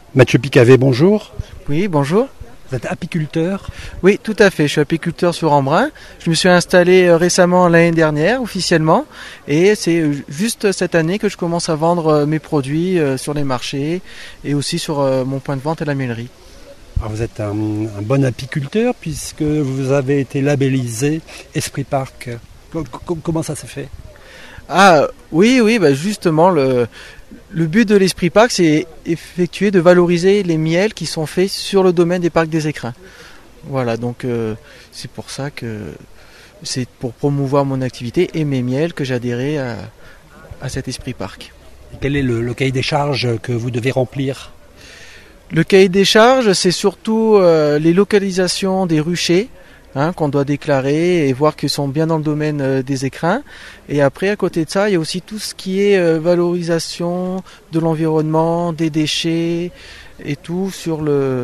Mathieu Picavet, bonjour. Oui, bonjour. Vous êtes apiculteur. Oui, tout à fait. Je suis apiculteur sur Embrun. Je me suis installé récemment l'année dernière, officiellement. Et c'est juste cette année que je commence à vendre mes produits sur les marchés et aussi sur mon point de vente à la mêlerie. Alors vous êtes un bon apiculteur puisque vous avez été labellisé Esprit Parc. Comment ça s'est fait ? Ah oui, justement, le but de l'Esprit Parc, c'est effectuer de valoriser les miels qui sont faits sur le domaine des parcs des écrins. Voilà, donc c'est pour ça que c'est pour promouvoir mon activité et mes miels que j'ai adhéré à cet Esprit Parc. Quel est le cahier des charges que vous devez remplir ? Le cahier des charges, c'est surtout les localisations des ruchers qu'on doit déclarer et voir qu'ils sont bien dans le domaine des écrins. Et après, à côté de ça, il y a aussi tout ce qui est valorisation de l'environnement, des déchets et tout sur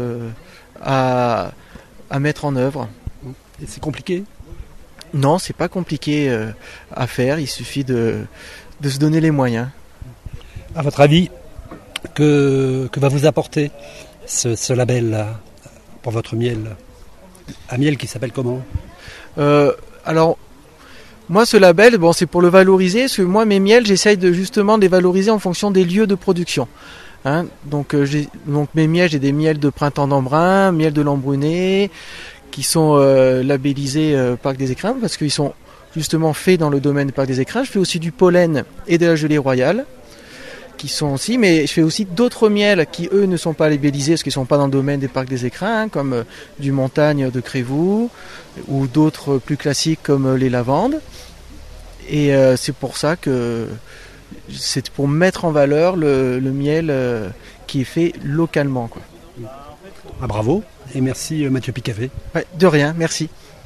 à mettre en œuvre. Et c'est compliqué ? Non, c'est pas compliqué à faire, il suffit de se donner les moyens. À votre avis, que va vous apporter ce label pour votre miel ? Un miel qui s'appelle comment ? Alors, moi ce label, c'est pour le valoriser, parce que moi mes miels, j'essaye de justement de les valoriser en fonction des lieux de production. Donc mes miels, j'ai des miels de Printemps d'Embrun, miels de Lambrunet, qui sont labellisés Parc des Écrins, parce qu'ils sont justement faits dans le domaine du Parc des Écrins. Je fais aussi du pollen et de la gelée royale, qui sont aussi, mais je fais aussi d'autres miels qui eux ne sont pas labellisés parce qu'ils ne sont pas dans le domaine des parcs des écrins, comme du montagne de Crévoux ou d'autres plus classiques comme les lavandes. Et c'est pour ça que c'est pour mettre en valeur le miel qui est fait localement, quoi. Bravo et merci Mathieu Picavet. Ouais, de rien, merci.